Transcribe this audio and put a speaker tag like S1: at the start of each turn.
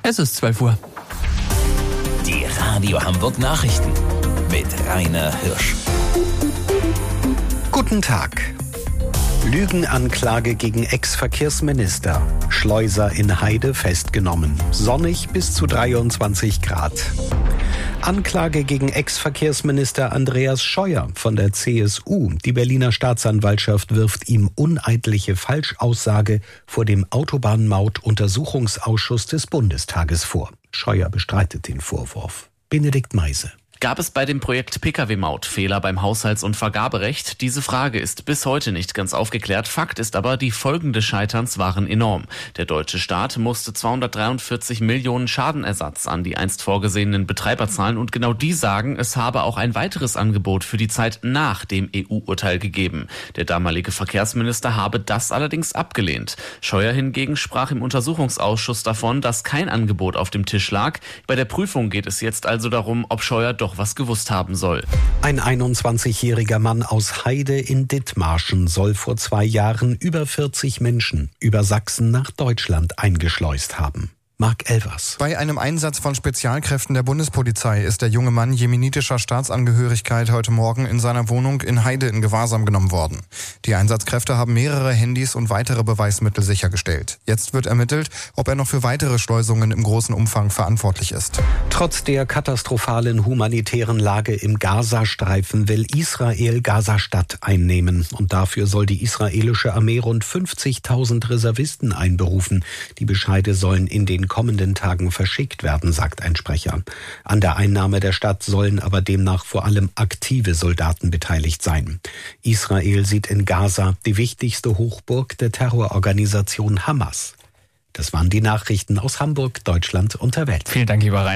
S1: Es ist 12 Uhr.
S2: Die Radio Hamburg Nachrichten mit Rainer Hirsch.
S3: Guten Tag. Lügenanklage gegen Ex-Verkehrsminister. Schleuser in Heide festgenommen. Sonnig bis zu 23 Grad. Anklage gegen Ex-Verkehrsminister Andreas Scheuer von der CSU. Die Berliner Staatsanwaltschaft wirft ihm uneidliche Falschaussage vor dem Autobahnmaut-Untersuchungsausschuss des Bundestages vor. Scheuer bestreitet den Vorwurf. Benedikt Meise.
S4: Gab es bei dem Projekt Pkw-Maut Fehler beim Haushalts- und Vergaberecht? Diese Frage ist bis heute nicht ganz aufgeklärt. Fakt ist aber, die Folgen des Scheiterns waren enorm. Der deutsche Staat musste 243 Millionen Schadenersatz an die einst vorgesehenen Betreiber zahlen. Und genau die sagen, es habe auch ein weiteres Angebot für die Zeit nach dem EU-Urteil gegeben. Der damalige Verkehrsminister habe das allerdings abgelehnt. Scheuer hingegen sprach im Untersuchungsausschuss davon, dass kein Angebot auf dem Tisch lag. Bei der Prüfung geht es jetzt also darum, ob Scheuer doch was gewusst haben soll.
S3: Ein 21-jähriger Mann aus Heide in Dithmarschen soll vor 2 Jahren über 40 Menschen über Sachsen nach Deutschland eingeschleust haben. Marc Elvers.
S5: Bei einem Einsatz von Spezialkräften der Bundespolizei ist der junge Mann jemenitischer Staatsangehörigkeit heute Morgen in seiner Wohnung in Heide in Gewahrsam genommen worden. Die Einsatzkräfte haben mehrere Handys und weitere Beweismittel sichergestellt. Jetzt wird ermittelt, ob er noch für weitere Schleusungen im großen Umfang verantwortlich ist.
S3: Trotz der katastrophalen humanitären Lage im Gazastreifen will Israel Gazastadt einnehmen. Und dafür soll die israelische Armee rund 50.000 Reservisten einberufen. Die Bescheide sollen in den kommenden Tagen verschickt werden, sagt ein Sprecher. An der Einnahme der Stadt sollen aber demnach vor allem aktive Soldaten beteiligt sein. Israel sieht in Gaza die wichtigste Hochburg der Terrororganisation Hamas. Das waren die Nachrichten aus Hamburg, Deutschland und der Welt.
S1: Vielen Dank, lieber Rainer.